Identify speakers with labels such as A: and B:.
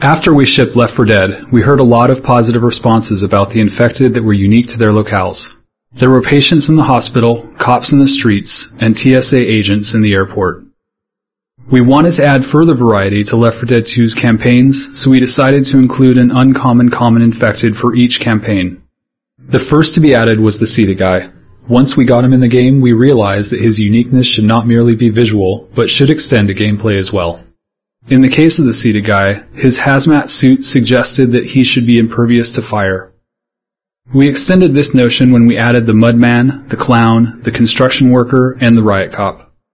A: After we shipped Left 4 Dead, we heard a lot of positive responses about the infected that were unique to their locales. There were patients in the hospital, cops in the streets, and TSA agents in the airport. We wanted to add further variety to Left 4 Dead 2's campaigns, so we decided to include an uncommon common infected for each campaign. The first to be added was the Sita guy. Once we got him in the game, we realized that his uniqueness should not merely be visual, but should extend to gameplay as well. In the case of the Sita guy, his hazmat suit suggested that he should be impervious to fire. We extended this notion when we added the Mudman, the Clown, the Construction Worker, and the Riot Cop.